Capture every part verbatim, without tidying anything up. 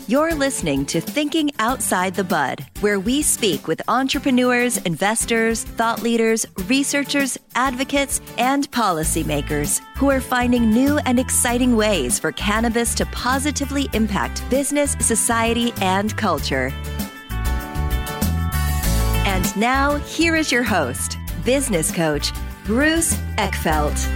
You're listening to Thinking Outside the Bud, where we speak with entrepreneurs, investors, thought leaders, researchers, advocates, and policymakers who are finding new and exciting ways for cannabis to positively impact business, society, and culture. And now, here is your host, business coach, Bruce Eckfeldt.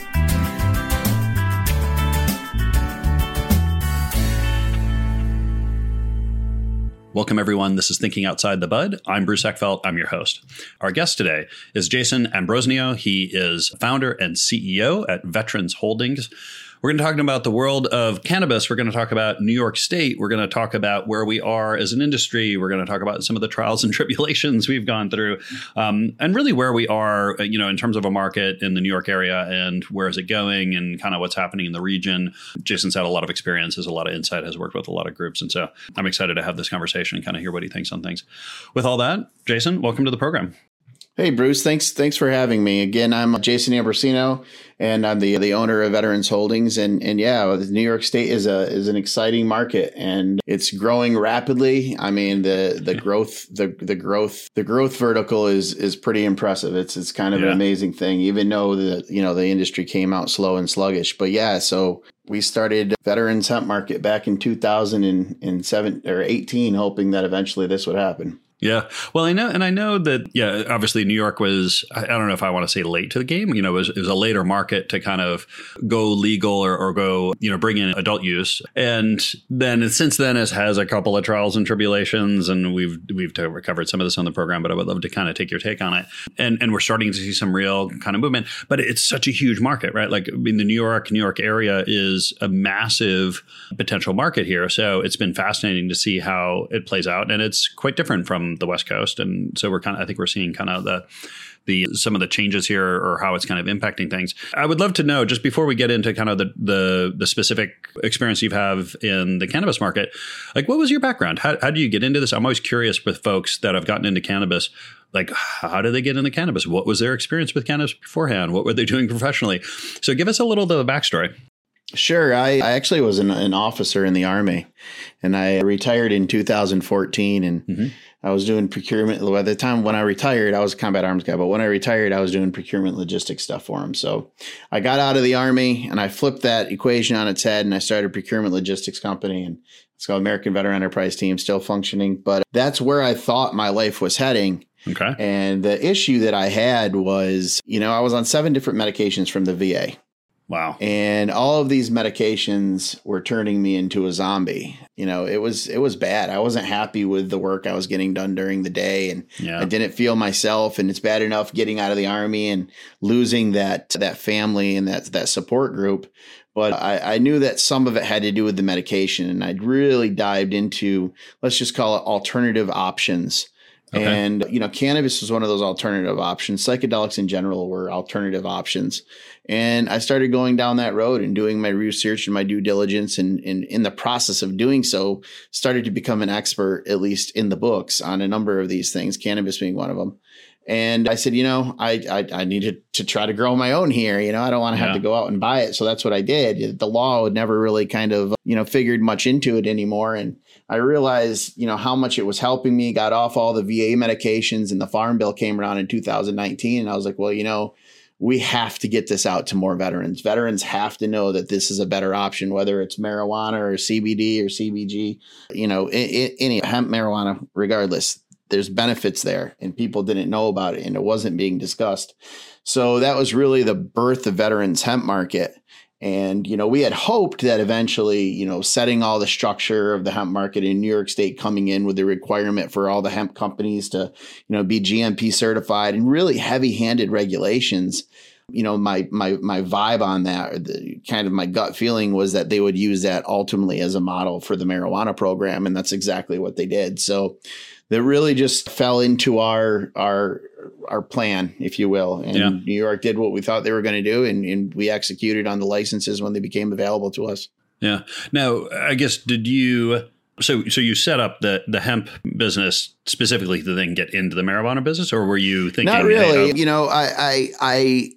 Welcome, everyone. This is Thinking Outside the Bud. I'm Bruce Eckfeldt. I'm your host. Our guest today is Jason Ambrosino. He is founder and C E O at Veterans Holdings. We're going to talk about the world of cannabis. We're going to talk about New York State. We're going to talk about where we are as an industry. We're going to talk about some of the trials and tribulations we've gone through, um, and really where we are, you know, in terms of a market in the New York area and where is it going and kind of what's happening in the region. Jason's had a lot of experience, has a lot of insight, has worked with a lot of groups. And so I'm excited to have this conversation and kind of hear what he thinks on things. With all that, Jason, welcome to the program. Hey, Bruce, thanks thanks for having me. Again, I'm Jason Ambrosino, and I'm the the owner of Veterans Holdings. And and yeah, New York State is a is an exciting market, and it's growing rapidly. I mean, the the growth the the growth the growth vertical is is pretty impressive. It's it's kind of yeah. an amazing thing, even though the you know the industry came out slow and sluggish. But yeah, so we started Veterans Hemp Market back in two thousand seven or eighteen, hoping that eventually this would happen. Yeah. Well, I know, and I know that, yeah, obviously New York was, I don't know if I want to say late to the game, you know, it was, it was a later market to kind of go legal or, or go, you know, bring in adult use. And then since then it has a couple of trials and tribulations, and we've, we've covered some of this on the program, but I would love to kind of take your take on it. And, and we're starting to see some real kind of movement, but it's such a huge market, right? Like, I mean, the New York, New York area is a massive potential market here. So it's been fascinating to see how it plays out. And it's quite different from the West Coast. And so we're kind of, I think we're seeing kind of the, the, some of the changes here or how it's kind of impacting things. I would love to know, just before we get into kind of the, the, the specific experience you have in the cannabis market, like, what was your background? How, how do you get into this? I'm always curious with folks that have gotten into cannabis, like, how did they get into cannabis? What was their experience with cannabis beforehand? What were they doing professionally? So give us a little of the backstory. Sure. I, I actually was an, an officer in the Army, and I retired in two thousand fourteen, and mm-hmm. I was doing procurement. By the time when I retired, I was a combat arms guy, but when I retired, I was doing procurement logistics stuff for them. So I got out of the Army and I flipped that equation on its head, and I started a procurement logistics company, and it's called American Veteran Enterprise Team, still functioning. But that's where I thought my life was heading. Okay. And the issue that I had was, you know, I was on seven different medications from the V A. Wow. And all of these medications were turning me into a zombie. You know, it was it was bad. I wasn't happy with the work I was getting done during the day, and yeah. I didn't feel myself. And it's bad enough getting out of the Army and losing that that family and that that support group. But I, I knew that some of it had to do with the medication, and I'd really dived into, let's just call it alternative options. Okay. And, you know, cannabis was one of those alternative options. Psychedelics in general were alternative options. And I started going down that road and doing my research and my due diligence. And, and in the process of doing so, started to become an expert, at least in the books, on a number of these things, cannabis being one of them. And I said, you know, I I, I needed to try to grow my own here. You know, I don't want to have yeah. to go out and buy it. So that's what I did. The law had never really kind of, you know, figured much into it anymore. And I realized, you know, how much it was helping me, got off all the V A medications, and the Farm Bill came around in two thousand nineteen. And I was like, well, you know, we have to get this out to more veterans. Veterans have to know that this is a better option, whether it's marijuana or C B D or C B G, you know, any hemp, marijuana, regardless. There's benefits there, and people didn't know about it, and it wasn't being discussed. So that was really the birth of Veterans Hemp Market. And, you know, we had hoped that eventually, you know, setting all the structure of the hemp market in New York State, coming in with the requirement for all the hemp companies to, you know, be G M P certified, and really heavy-handed regulations. You know, my my my vibe on that, the, kind of my gut feeling was that they would use that ultimately as a model for the marijuana program, and that's exactly what they did. So that really just fell into our our our plan, if you will. And yeah. New York did what we thought they were going to do, and, and we executed on the licenses when they became available to us. Yeah. Now, I guess, did you so so you set up the the hemp business specifically to then get into the marijuana business, or were you thinking? Not really. Hey, oh, you know, I I I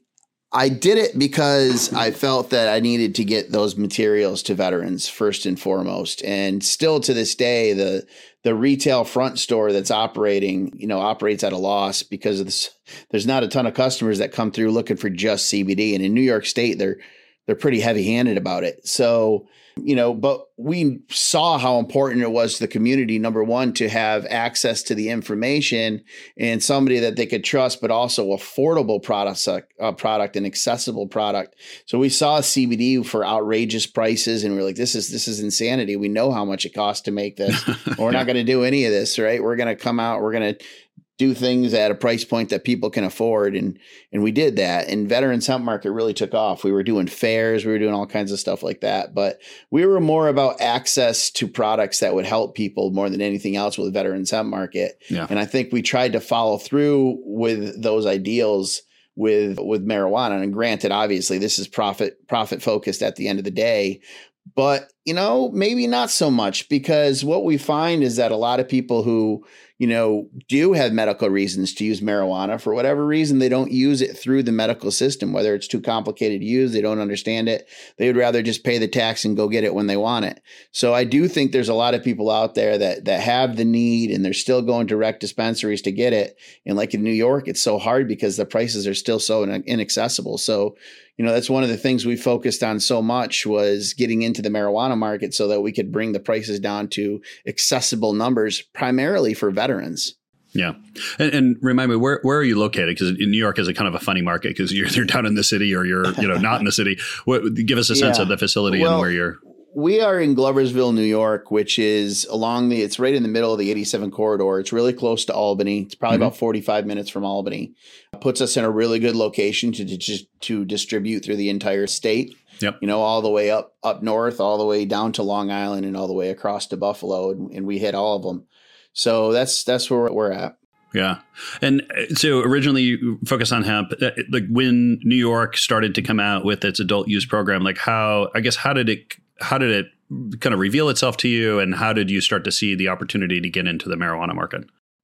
I did it because I felt that I needed to get those materials to veterans first and foremost. And still to this day, the the retail front store that's operating, you know, operates at a loss because of this. There's not a ton of customers that come through looking for just C B D. And in New York State, they're they're pretty heavy-handed about it. So, you know, but we saw how important it was to the community, number one, to have access to the information and somebody that they could trust, but also affordable products, uh, product and accessible product. So we saw C B D for outrageous prices and we we're like, this is, this is insanity. We know how much it costs to make this. We're not going to do any of this, right? We're going to come out, we're going to do things at a price point that people can afford. And, and we did that. And Veterans Hemp Market really took off. We were doing fairs. We were doing all kinds of stuff like that. But we were more about access to products that would help people more than anything else with Veterans Hemp Market. Yeah. And I think we tried to follow through with those ideals with, with marijuana. And granted, obviously this is profit, profit focused at the end of the day. But, you know, maybe not so much, because what we find is that a lot of people who, you know, do have medical reasons to use marijuana, for whatever reason, they don't use it through the medical system, whether it's too complicated to use, they don't understand it. They would rather just pay the tax and go get it when they want it. So I do think there's a lot of people out there that that have the need and they're still going to rec dispensaries to get it. And like in New York, it's so hard because the prices are still so inaccessible. So, you know, that's one of the things we focused on so much was getting into the marijuana market so that we could bring the prices down to accessible numbers, primarily for veterans. Yeah. And, and remind me, where where are you located? Because New York is a kind of a funny market because you're, you're down in the city or you're, you know, not in the city. What, give us a sense yeah. of the facility well, and where you're. We are in Gloversville, New York, which is along the, it's right in the middle of the eighty-seven corridor. It's really close to Albany. It's probably mm-hmm. about forty-five minutes from Albany. It puts us in a really good location to, to, to distribute through the entire state. Yep. You know, all the way up, up north, all the way down to Long Island and all the way across to Buffalo. And, and we hit all of them. So that's, that's where we're at. Yeah. And so originally you focused on hemp, like when New York started to come out with its adult use program, like how, I guess, how did it, how did it kind of reveal itself to you? And how did you start to see the opportunity to get into the marijuana market?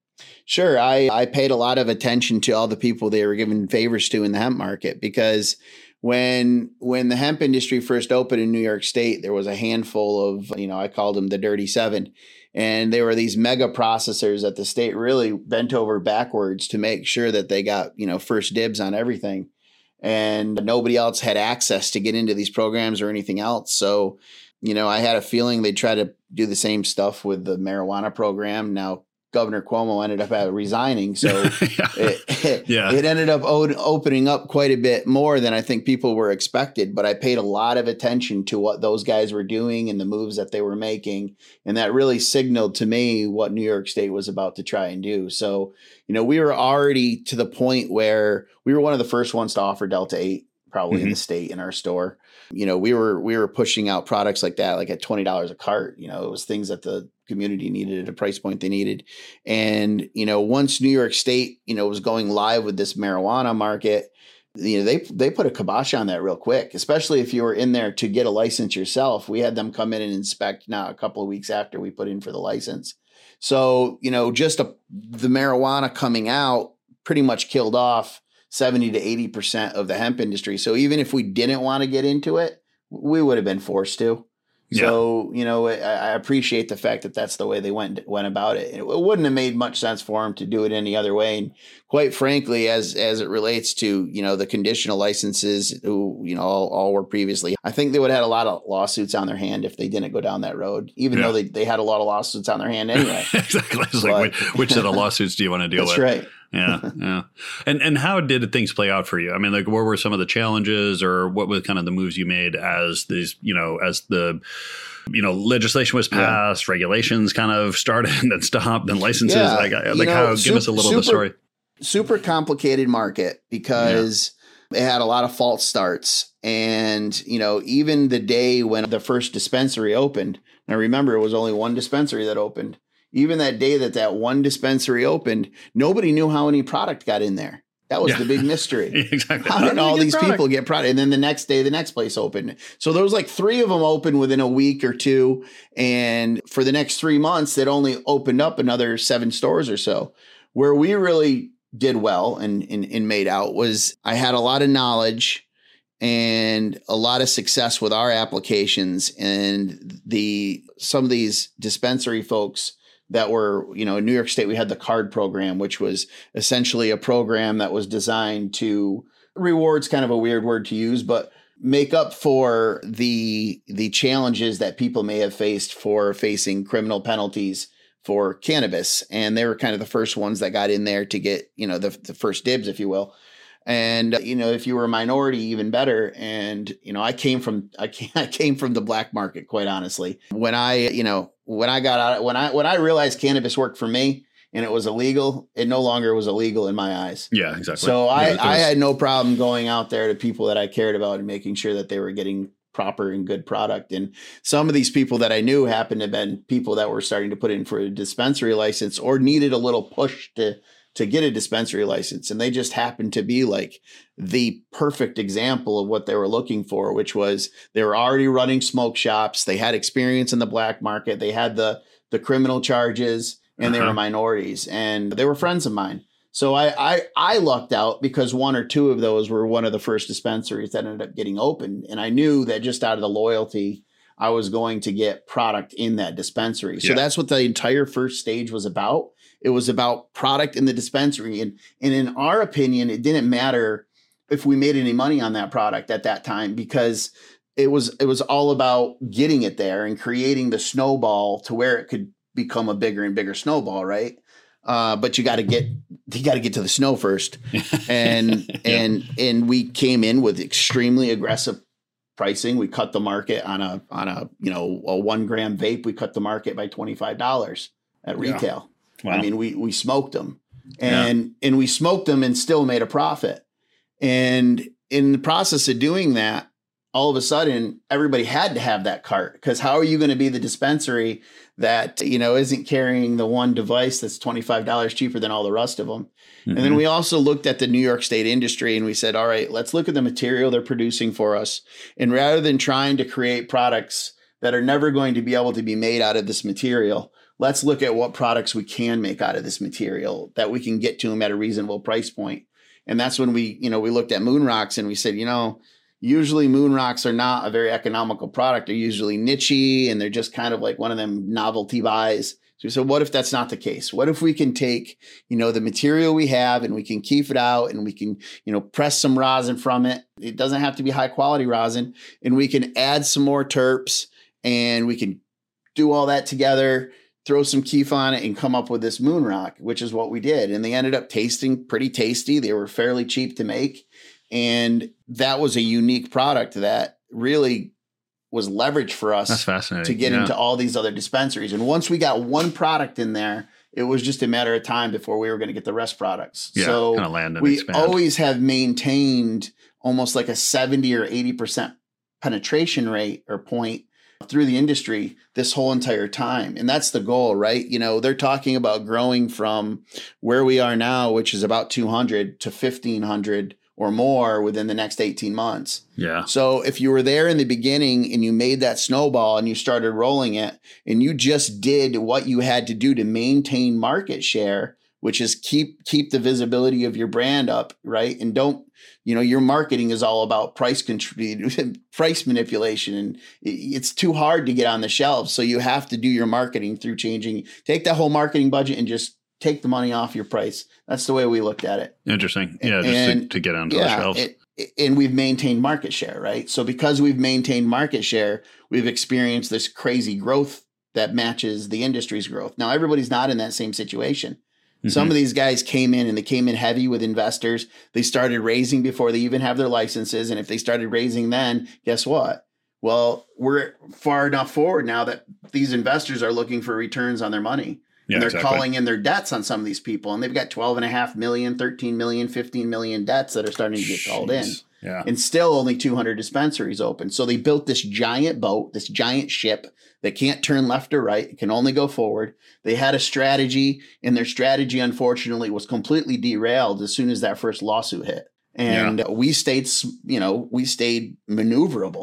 Sure. I, I paid a lot of attention to all the people they were giving favors to in the hemp market, because when when the hemp industry first opened in New York State, there was a handful of, you know, I called them the Dirty Seven. And they were these mega processors that the state really bent over backwards to make sure that they got, you know, first dibs on everything. And nobody else had access to get into these programs or anything else. So, you know, I had a feeling they'd try to do the same stuff with the marijuana program. Now, Governor Cuomo ended up resigning. So yeah. It, it, yeah. it ended up opening up quite a bit more than I think people were expected. But I paid a lot of attention to what those guys were doing and the moves that they were making. And that really signaled to me what New York State was about to try and do. So, you know, we were already to the point where we were one of the first ones to offer Delta eight, probably mm-hmm. in the state, in our store. You know, we were we were pushing out products like that, like at twenty dollars a cart. You know, it was things that the community needed at a price point they needed. And, you know, once New York State, you know, was going live with this marijuana market, you know, they they put a kibosh on that real quick, especially if you were in there to get a license yourself. We had them come in and inspect now a couple of weeks after we put in for the license. So, you know, just a, the marijuana coming out pretty much killed off seventy to eighty percent of the hemp industry. So even if we didn't want to get into it, we would have been forced to. Yeah. So, you know, I, I appreciate the fact that that's the way they went went about it. It wouldn't have made much sense for them to do it any other way. And quite frankly, as as it relates to, you know, the conditional licenses who, you know, all, all were previously, I think they would have had a lot of lawsuits on their hand if they didn't go down that road, even yeah. though they, they had a lot of lawsuits on their hand anyway. Exactly. It's but, like, which, which of the lawsuits do you want to deal that's with? That's right. Yeah. Yeah. And and how did things play out for you? I mean, like, what were some of the challenges, or what were kind of the moves you made as these, you know, as the, you know, legislation was passed, yeah. regulations kind of started and then stopped, and licenses, yeah. like, like know, how, super, give us a little super, of the story. Super complicated market because yeah. it had a lot of false starts. And, you know, even the day when the first dispensary opened, and I remember it was only one dispensary that opened. Even that day that that one dispensary opened, nobody knew how any product got in there. That was yeah. the big mystery. Exactly. How did all these product? people get product? And then the next day, the next place opened. So there was like three of them open within a week or two. And for the next three months, they'd only opened up another seven stores or so. Where we really did well and, and, and made out was I had a lot of knowledge and a lot of success with our applications, and the some of these dispensary folks that were, you know, in New York State, we had the CARD program, which was essentially a program that was designed to rewards, kind of a weird word to use, but make up for the the challenges that people may have faced for facing criminal penalties for cannabis. And they were kind of the first ones that got in there to get, you know, the, the first dibs, if you will. And, you know, if you were a minority, even better. And, you know, I came from, I came, I came from the black market, quite honestly. When I, you know, when I got out, when I, when I realized cannabis worked for me and it was illegal, it no longer was illegal in my eyes. Yeah, exactly. So I, yeah, I had no problem going out there to people that I cared about and making sure that they were getting proper and good product. And some of these people that I knew happened to have been people that were starting to put in for a dispensary license or needed a little push to to get a dispensary license. And they just happened to be like the perfect example of what they were looking for, which was they were already running smoke shops. They had experience in the black market. They had the, the criminal charges, and uh-huh. they were minorities, and they were friends of mine. So I, I, I lucked out because one or two of those were one of the first dispensaries that ended up getting opened. And I knew that just out of the loyalty, I was going to get product in that dispensary. So yeah. that's what the entire first stage was about. It was about product in the dispensary. And, and in our opinion, it didn't matter if we made any money on that product at that time, because it was, it was all about getting it there and creating the snowball to where it could become a bigger and bigger snowball. Right. Uh, but you got to get, you got to get to the snow first. And, yeah. and, and we came in with extremely aggressive pricing. We cut the market on a, on a, you know, a one gram vape. We cut the market by twenty-five dollars at retail. Yeah. Wow. I mean, we, we smoked them and, yeah. and we smoked them and still made a profit. And in the process of doing that, all of a sudden, everybody had to have that cart, because how are you going to be the dispensary that, you know, isn't carrying the one device that's twenty-five dollars cheaper than all the rest of them? Mm-hmm. And then we also looked at the New York State industry and we said, all right, let's look at the material they're producing for us. And rather than trying to create products that are never going to be able to be made out of this material, let's look at what products we can make out of this material that we can get to them at a reasonable price point. And that's when we, you know, we looked at Moon Rocks and we said, you know, usually Moon Rocks are not a very economical product. They're usually niche-y and they're just kind of like one of them novelty buys. So we said, what if that's not the case? What if we can take, you know, the material we have and we can keep it out and we can, you know, press some rosin from it. It doesn't have to be high quality rosin, and we can add some more terps and we can do all that together, throw some keef on it, and come up with this Moon Rock, which is what we did. And they ended up tasting pretty tasty. They were fairly cheap to make. And that was a unique product that really was leveraged for us. That's fascinating. To get yeah. into all these other dispensaries. And once we got one product in there, it was just a matter of time before we were going to get the rest products. Yeah, so kind of land and we expand. always have maintained almost like a seventy or eighty percent penetration rate or point through the industry this whole entire time. And that's the goal, right? You know, they're talking about growing from where we are now, which is about two hundred to fifteen hundred or more within the next eighteen months. Yeah. So if you were there in the beginning and you made that snowball and you started rolling it and you just did what you had to do to maintain market share, which is keep keep the visibility of your brand up, right? And don't, you know, your marketing is all about price contrib- price manipulation, and it's too hard to get on the shelves. So you have to do your marketing through changing, take that whole marketing budget and just take the money off your price. That's the way we looked at it. Interesting. Yeah, just and, to, to get onto yeah, the shelves. It, and we've maintained market share, right? So because we've maintained market share, we've experienced this crazy growth that matches the industry's growth. Now, everybody's not in that same situation. Mm-hmm. Some of these guys came in and they came in heavy with investors. They started raising before they even have their licenses. And if they started raising then, guess what? Well, we're far enough forward now that these investors are looking for returns on their money. Yeah, and they're exactly. calling in their debts on some of these people. And they've got twelve and a half million, thirteen million, fifteen million debts that are starting to get Jeez. called in. Yeah. And still only two hundred dispensaries open. So they built this giant boat, this giant ship that can't turn left or right. It can only go forward. They had a strategy, and their strategy, unfortunately, was completely derailed as soon as that first lawsuit hit. And yeah. we stayed, you know, we stayed maneuverable.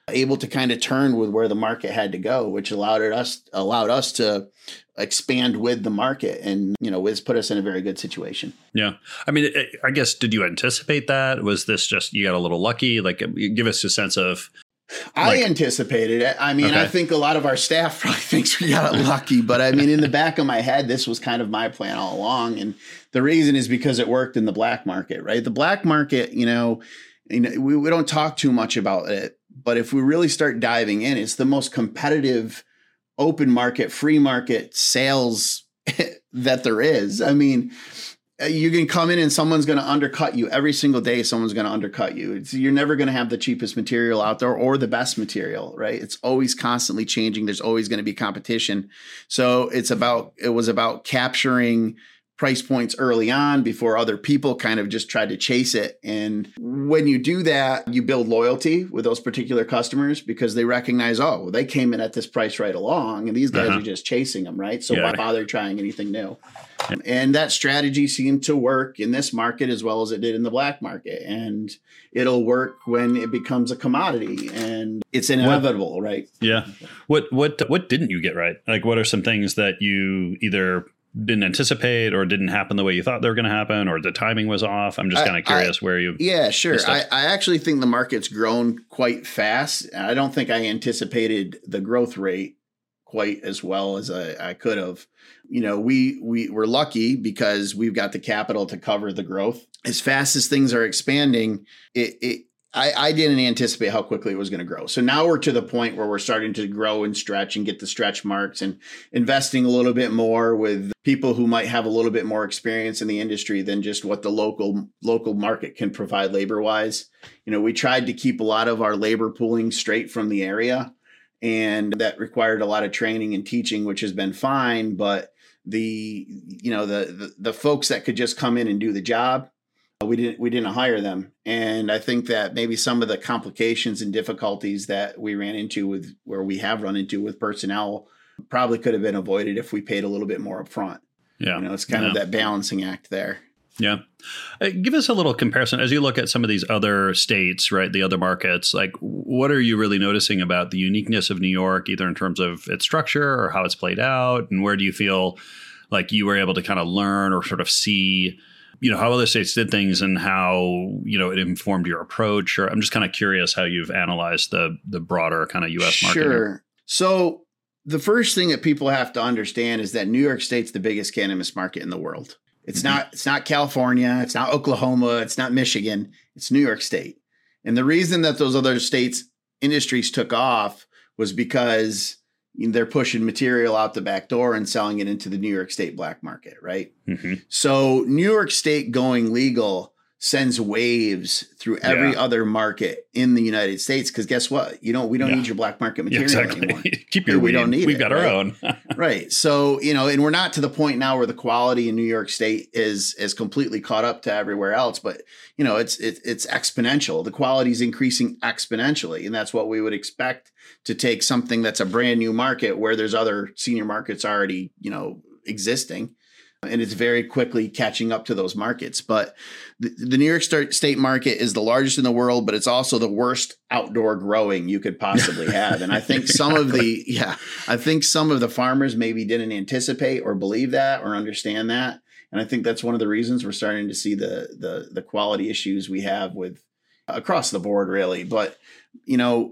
able to kind of turn with where the market had to go, which allowed us allowed us to expand with the market, and you know, it's put us in a very good situation. Yeah, I mean, I guess, did you anticipate that? Was this just you got a little lucky? Like, give us a sense of. Like, I anticipated it. I mean, okay. I think a lot of our staff probably thinks we got lucky, but I mean, in the back of my head, this was kind of my plan all along, and the reason is because it worked in the black market, right? The black market, you know, you know, we, we don't talk too much about it, but if we really start diving in, it's the most competitive open market, free market sales that there is. I mean, you can come in and someone's going to undercut you every single day. Someone's going to undercut you. It's, you're never going to have the cheapest material out there or the best material, right? It's always constantly changing. There's always going to be competition. So it's about, it was about capturing price points early on before other people kind of just tried to chase it. And when you do that, you build loyalty with those particular customers because they recognize, oh, well, they came in at this price right along and these guys uh-huh. are just chasing them, right? So yeah. why bother trying anything new? Yeah. And that strategy seemed to work in this market as well as it did in the black market. And it'll work when it becomes a commodity, and it's inevitable, what, right? Yeah. What what what didn't you get right? Like, what are some things that you either didn't anticipate or didn't happen the way you thought they were going to happen, or the timing was off? I'm just kind of curious I, where you. Yeah, sure. I, I actually think the market's grown quite fast. I don't think I anticipated the growth rate quite as well as I, I could have. You know, we, we were lucky because we've got the capital to cover the growth. As fast as things are expanding, it, it I, I didn't anticipate how quickly it was going to grow. So now we're to the point where we're starting to grow and stretch and get the stretch marks and investing a little bit more with people who might have a little bit more experience in the industry than just what the local local market can provide labor wise. You know, we tried to keep a lot of our labor pooling straight from the area, and that required a lot of training and teaching, which has been fine. But the, you know, the, the, the folks that could just come in and do the job, We didn't we didn't hire them. And I think that maybe some of the complications and difficulties that we ran into with where we have run into with personnel probably could have been avoided if we paid a little bit more upfront. Yeah. You know, it's kind yeah. of that balancing act there. Yeah. Uh, give us a little comparison as you look at some of these other states, right? The other markets, like what are you really noticing about the uniqueness of New York, either in terms of its structure or how it's played out? And where do you feel like you were able to kind of learn or sort of see, you know, how other states did things and how, you know, it informed your approach? Or I'm just kind of curious how you've analyzed the the broader kind of U S market. Sure. Here. So the first thing that people have to understand is that New York State's the biggest cannabis market in the world. It's mm-hmm. not, it's not California. It's not Oklahoma. It's not Michigan. It's New York State. And the reason that those other states' industries took off was because they're pushing material out the back door and selling it into the New York State black market, right? Mm-hmm. So New York State going legal sends waves through every yeah. other market in the United States. Because guess what? You don't. We don't yeah. need your black market material yeah, exactly. anymore. Keep your. We weed. don't need We've it. got right? our own. Right. So you know, and we're not to the point now where the quality in New York State is is completely caught up to everywhere else. But you know, it's it, it's exponential. The quality is increasing exponentially, and that's what we would expect to take something that's a brand new market where there's other senior markets already, you know, existing. And it's very quickly catching up to those markets. But the, the New York State market is the largest in the world, but it's also the worst outdoor growing you could possibly have. And I think some exactly. of the, yeah, I think some of the farmers maybe didn't anticipate or believe that or understand that. And I think that's one of the reasons we're starting to see the the the quality issues we have with across the board, really. But, you know,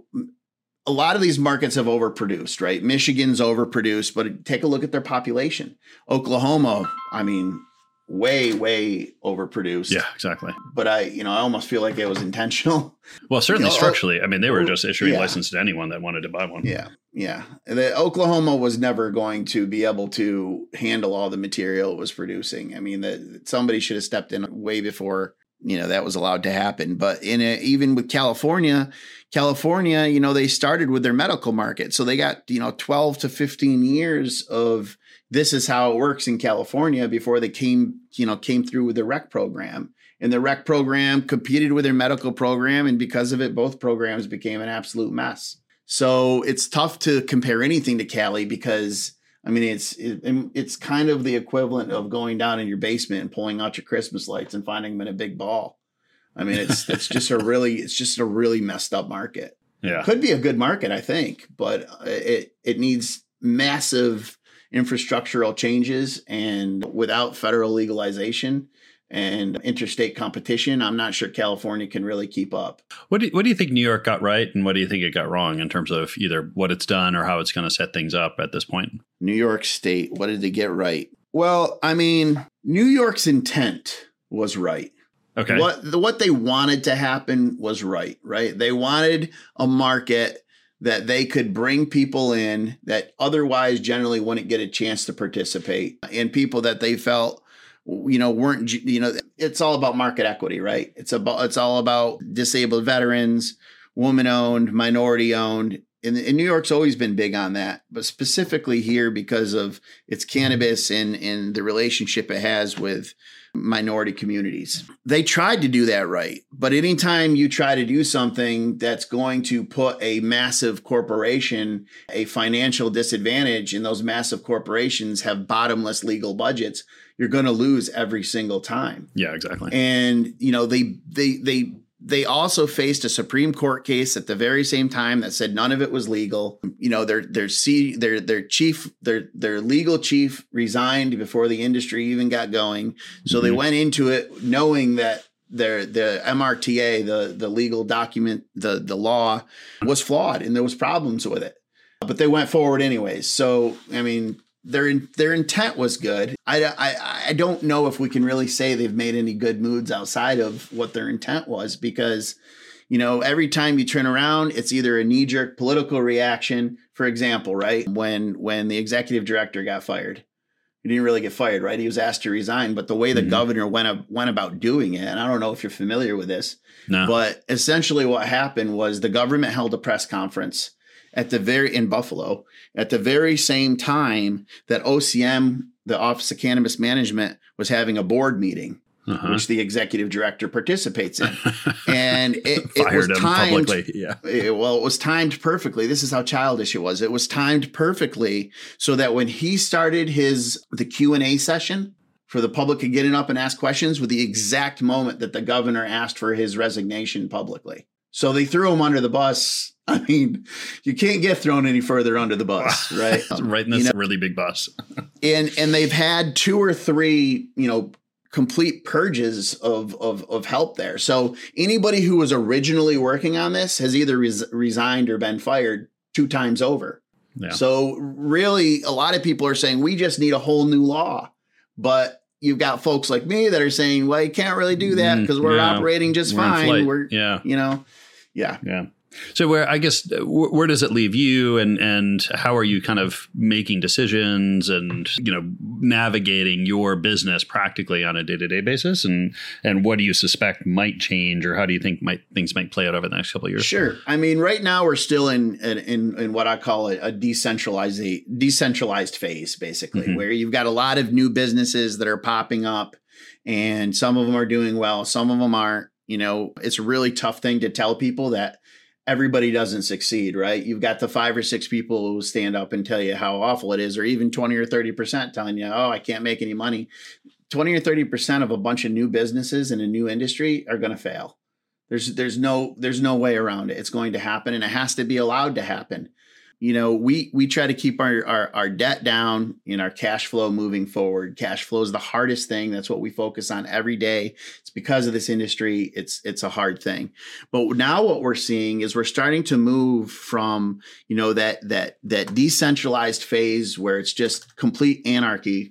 a lot of these markets have overproduced, right? Michigan's overproduced, but take a look at their population. Oklahoma, I mean, way, way overproduced. Yeah, exactly. But I, you know, I almost feel like it was intentional. Well, certainly you know, structurally. I mean, they were just issuing yeah. license to anyone that wanted to buy one. Yeah, yeah. The Oklahoma was never going to be able to handle all the material it was producing. I mean, the, somebody should have stepped in way before, you know, that was allowed to happen. But in a, even with California, California, you know, they started with their medical market. So they got, you know, twelve to fifteen years of this is how it works in California before they came, you know, came through with the rec program. And the rec program competed with their medical program. And because of it, both programs became an absolute mess. So it's tough to compare anything to Cali because, I mean, it's it, it's kind of the equivalent of going down in your basement and pulling out your Christmas lights and finding them in a big ball. I mean, it's it's just a really it's just a really messed up market. Yeah. Could be a good market, I think, but it it needs massive infrastructural changes, and without federal legalization and interstate competition, I'm not sure California can really keep up. What do you, what do you think New York got right, and what do you think it got wrong in terms of either what it's done or how it's going to set things up at this point? New York State, what did they get right? Well, I mean, New York's intent was right. Okay. What what they wanted to happen was right, right? They wanted a market that they could bring people in that otherwise generally wouldn't get a chance to participate, and people that they felt, you know, weren't, you know, it's all about market equity, right? It's about, it's all about disabled veterans, woman owned, minority owned. And, and New York's always been big on that, but specifically here because of its cannabis and, and the relationship it has with minority communities. They tried to do that right. But anytime you try to do something that's going to put a massive corporation, a financial disadvantage, and those massive corporations have bottomless legal budgets, you're going to lose every single time. Yeah, exactly. And, you know, they, they, they, they also faced a Supreme Court case at the very same time that said none of it was legal. You know, their, their, C, their, their chief, their, their legal chief resigned before the industry even got going. So mm-hmm. they went into it knowing that their, the M R T A, the, the legal document, the, the law was flawed and there was problems with it, but they went forward anyways. So, I mean, Their their intent was good. I, I, I don't know if we can really say they've made any good moves outside of what their intent was, because, you know, every time you turn around, it's either a knee-jerk political reaction. For example, right, when when the executive director got fired, he didn't really get fired, right? He was asked to resign, but the way the mm-hmm. governor went up, went about doing it, and I don't know if you're familiar with this, no. but essentially what happened was the government held a press conference at the very in Buffalo at the very same time that O C M, the Office of Cannabis Management, was having a board meeting, uh-huh. which the executive director participates in, and it, it was timed. Publicly. Yeah, it, well, it was timed perfectly. This is how childish it was. It was timed perfectly so that when he started his the Q and A session for the public to get in up and ask questions, with the exact moment that the governor asked for his resignation publicly. So they threw him under the bus. I mean, you can't get thrown any further under the bus, right? Right in this you know? really big bus. and and they've had two or three, you know, complete purges of of of help there. So anybody who was originally working on this has either res- resigned or been fired two times over. Yeah. So really, a lot of people are saying we just need a whole new law, but you've got folks like me that are saying, well, you can't really do that because we're yeah. operating just we're fine. We're, yeah, you know, yeah, yeah. So where, I guess, where does it leave you, and, and how are you kind of making decisions and, you know, navigating your business practically on a day-to-day basis? And, and what do you suspect might change, or how do you think might things might play out over the next couple of years? Sure. I mean, right now we're still in, in, in what I call a, a decentralized, decentralized phase, basically, mm-hmm. where you've got a lot of new businesses that are popping up, and some of them are doing well. Some of them aren't. You know, it's a really tough thing to tell people that everybody doesn't succeed, right? You've got the five or six people who stand up and tell you how awful it is, or even twenty or thirty percent telling you, oh, I can't make any money. twenty or thirty percent of a bunch of new businesses in a new industry are going to fail. There's, there's no, there's no way around it. It's going to happen, and it has to be allowed to happen. You know, we, we try to keep our, our, our debt down and our cash flow moving forward. Cash flow is the hardest thing. That's what we focus on every day. It's because of this industry. It's, it's a hard thing. But now what we're seeing is we're starting to move from, you know, that, that, that decentralized phase where it's just complete anarchy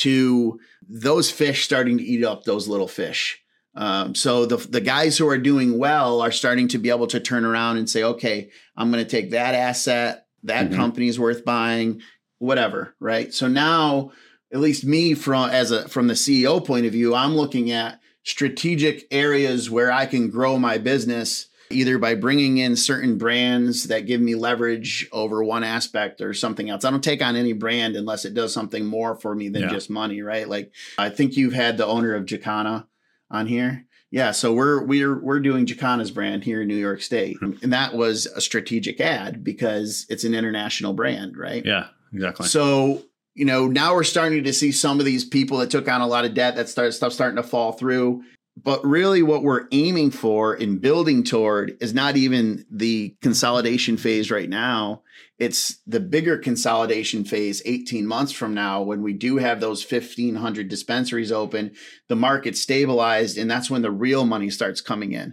to those fish starting to eat up those little fish. Um, so the the guys who are doing well are starting to be able to turn around and say, okay, I'm going to take that asset. That mm-hmm. company is worth buying, whatever, right? So now, at least me from as a from the C E O point of view, I'm looking at strategic areas where I can grow my business, either by bringing in certain brands that give me leverage over one aspect or something else. I don't take on any brand unless it does something more for me than yeah. just money, right? Like I think you've had the owner of Jacana on here. Yeah, so we're we're we're doing Jacana's brand here in New York State, and that was a strategic ad because it's an international brand, right? Yeah, exactly. So you know now we're starting to see some of these people that took on a lot of debt, that start stuff starting to fall through. But really what we're aiming for and building toward is not even the consolidation phase right now. It's the bigger consolidation phase eighteen months from now, when we do have those fifteen hundred dispensaries open, the market stabilized, and that's when the real money starts coming in.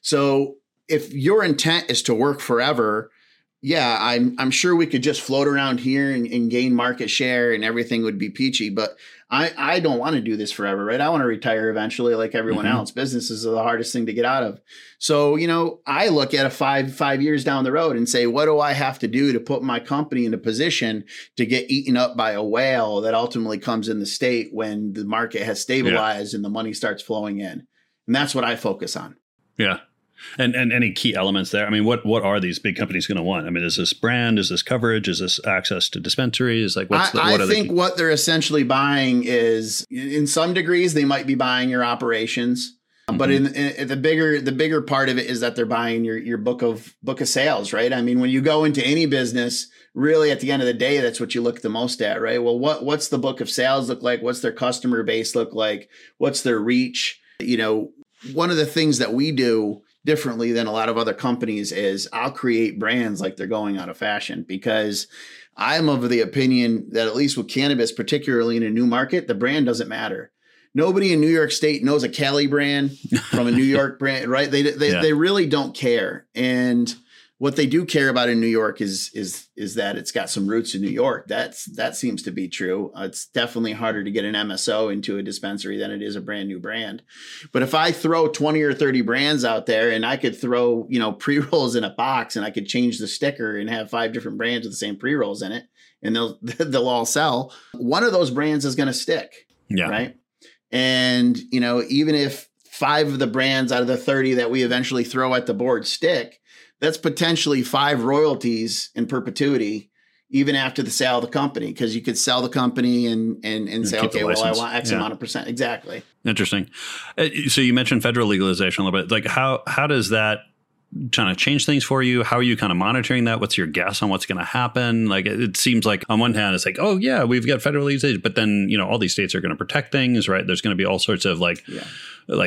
So if your intent is to work forever, yeah, I'm I'm sure we could just float around here and, and gain market share and everything would be peachy. But I, I don't want to do this forever, right? I want to retire eventually like everyone mm-hmm. else. Businesses are the hardest thing to get out of. So, you know, I look at a five, five years down the road and say, what do I have to do to put my company in a position to get eaten up by a whale that ultimately comes in the state when the market has stabilized yeah. and the money starts flowing in? And that's what I focus on. Yeah. And and any key elements there? I mean, what what are these big companies going to want? I mean, is this brand? Is this coverage? Is this access to dispensaries? Like, what's the, I, what I are think the what they're essentially buying is, in some degrees, they might be buying your operations, mm-hmm. but in, in the bigger the bigger part of it is that they're buying your your book of book of sales, right? I mean, when you go into any business, really, at the end of the day, that's what you look the most at, right? Well, what what's the book of sales look like? What's their customer base look like? What's their reach? You know, one of the things that we do differently than a lot of other companies is I'll create brands like they're going out of fashion, because I'm of the opinion that, at least with cannabis, particularly in a new market, the brand doesn't matter. Nobody in New York State knows a Cali brand from a New York brand, right? They they yeah. they really don't care. And what they do care about in New York is is is that it's got some roots in New York. That's that seems to be true. Uh, it's definitely harder to get an M S O into a dispensary than it is a brand new brand. But if I throw twenty or thirty brands out there, and I could throw, you know, pre-rolls in a box, and I could change the sticker and have five different brands with the same pre-rolls in it, and they'll they'll all sell, one of those brands is going to stick. Yeah. Right. And, you know, even if five of the brands out of the thirty that we eventually throw at the board stick, that's potentially five royalties in perpetuity, even after the sale of the company, because you could sell the company and and, and say, okay, well, I want X yeah. amount of percent. Exactly. Interesting. So you mentioned federal legalization a little bit. Like, how how does that kind of change things for you? How are you kind of monitoring that? What's your guess on what's going to happen? Like, it, it seems like on one hand, it's like, oh, yeah, we've got federal legalization, but then, you know, all these states are going to protect things, right? There's going to be all sorts of like, yeah. like,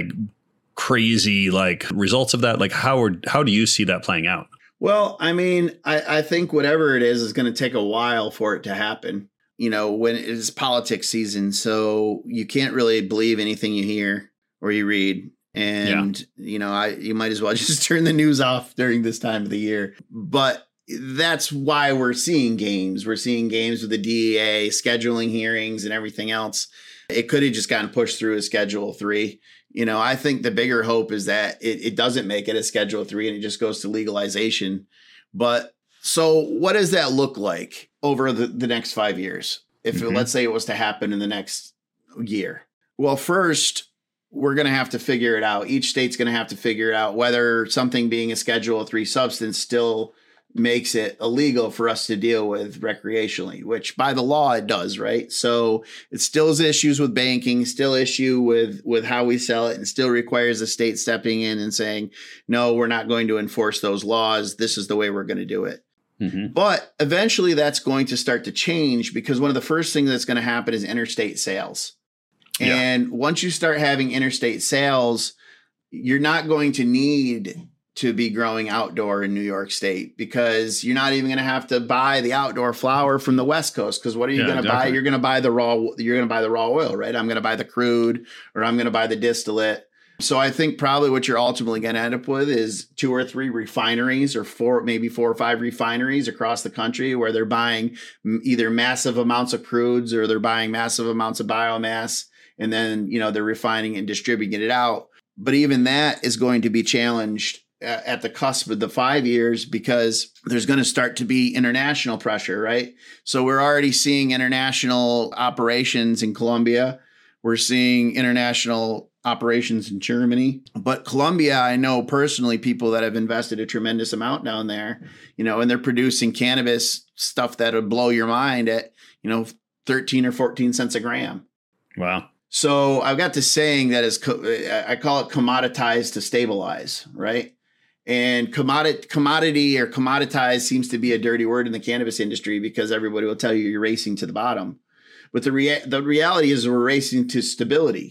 crazy like results of that. Like, how are, how do you see that playing out? Well, I mean, I, I think whatever it is is going to take a while for it to happen. You know, when it is politics season, so you can't really believe anything you hear or you read. And, yeah. you know, I you might as well just turn the news off during this time of the year. But that's why we're seeing games. We're seeing games with the D E A, scheduling hearings and everything else. It could have just gotten pushed through as Schedule three. You know, I think the bigger hope is that it, it doesn't make it a Schedule three and it just goes to legalization. But so what does that look like over the, the next five years? If mm-hmm. it, let's say it was to happen in the next year. Well, first, we're going to have to figure it out. Each state's going to have to figure it out whether something being a Schedule three substance still makes it illegal for us to deal with recreationally, which by the law it does, right? So it still has issues with banking, still issue with, with how we sell it, and still requires the state stepping in and saying, no, we're not going to enforce those laws. This is the way we're going to do it. Mm-hmm. But eventually that's going to start to change, because one of the first things that's going to happen is interstate sales. Yeah. And once you start having interstate sales, you're not going to need to be growing outdoor in New York State, because you're not even going to have to buy the outdoor flower from the West Coast. Because what are you yeah, going to buy? You're going to buy the raw. You're going to buy the raw oil, right? I'm going to buy the crude, or I'm going to buy the distillate. So I think probably what you're ultimately going to end up with is two or three refineries, or four, maybe four or five refineries across the country, where they're buying either massive amounts of crudes, or they're buying massive amounts of biomass, and then, you know, they're refining and distributing it out. But even that is going to be challenged at the cusp of the five years, because there's going to start to be international pressure, right? So we're already seeing international operations in Colombia. We're seeing international operations in Germany. But Colombia, I know personally people that have invested a tremendous amount down there, you know, and they're producing cannabis stuff that would blow your mind at, you know, thirteen or fourteen cents a gram. Wow. So I've got this saying that is, I call it commoditize to stabilize, right? And commodity, commodity or commoditized seems to be a dirty word in the cannabis industry, because everybody will tell you you're racing to the bottom. But the rea- the reality is we're racing to stability.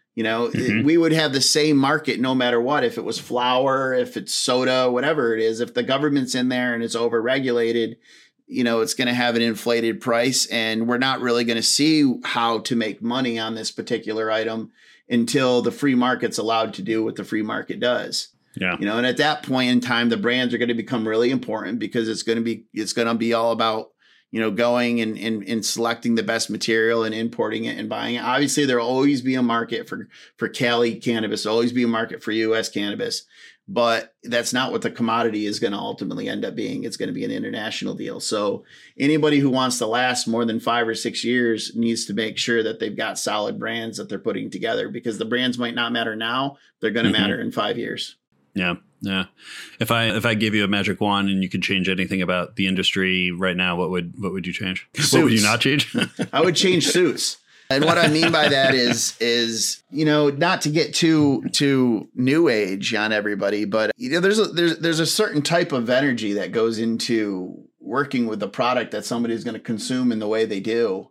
You know, Mm-hmm. we would have the same market no matter what. If it was flour, if it's soda, whatever it is, if the government's in there and it's overregulated, you know, it's going to have an inflated price, and we're not really going to see how to make money on this particular item until the free market's allowed to do what the free market does. Yeah. You know, and at that point in time, the brands are going to become really important, because it's going to be, it's going to be all about, you know, going and, and, and selecting the best material and importing it and buying it. Obviously, there'll always be a market for, for Cali cannabis, there'll always be a market for U S cannabis, but that's not what the commodity is going to ultimately end up being. It's going to be an international deal. So anybody who wants to last more than five or six years needs to make sure that they've got solid brands that they're putting together, because the brands might not matter now. They're going to mm-hmm. matter in five years. Yeah. Yeah. If I if I gave you a magic wand and you could change anything about the industry right now, what would what would you change? Suits. What would you not change? I would change suits. And what I mean by that is is, you know, not to get too too new age on everybody, but you know, there's a there's there's a certain type of energy that goes into working with the product that somebody's going to consume in the way they do.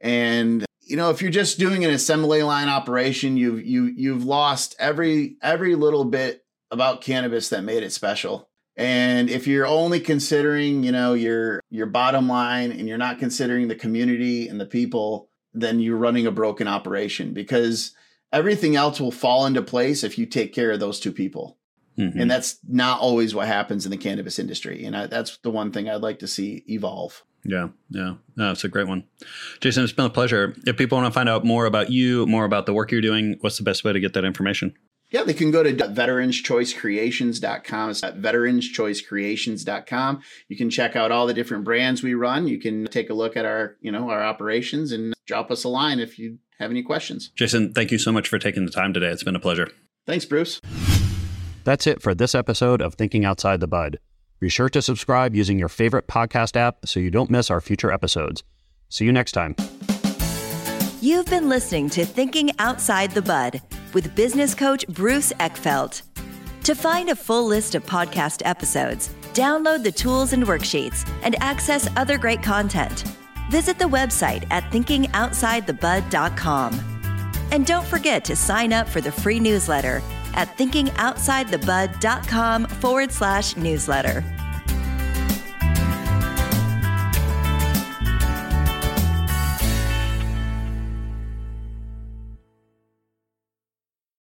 And you know, if you're just doing an assembly line operation, you've you you've lost every every little bit about cannabis that made it special. And if you're only considering, you know, your your bottom line, and you're not considering the community and the people, then you're running a broken operation, because everything else will fall into place if you take care of those two people. Mm-hmm. And that's not always what happens in the cannabis industry. And I, that's the one thing I'd like to see evolve. Yeah. Yeah. No, it's a great one. Jason, it's been a pleasure. If people want to find out more about you, more about the work you're doing, what's the best way to get that information? Yeah, they can go to veterans choice creations dot com. It's at veterans choice creations dot com. You can check out all the different brands we run. You can take a look at our, you know, our operations, and drop us a line if you have any questions. Jason, thank you so much for taking the time today. It's been a pleasure. Thanks, Bruce. That's it for this episode of Thinking Outside the Bud. Be sure to subscribe using your favorite podcast app so you don't miss our future episodes. See you next time. You've been listening to Thinking Outside the Bud with business coach Bruce Eckfeldt. To find a full list of podcast episodes, download the tools and worksheets, and access other great content, visit the website at thinking outside the bud dot com. And don't forget to sign up for the free newsletter at thinking outside the bud dot com forward slash newsletter.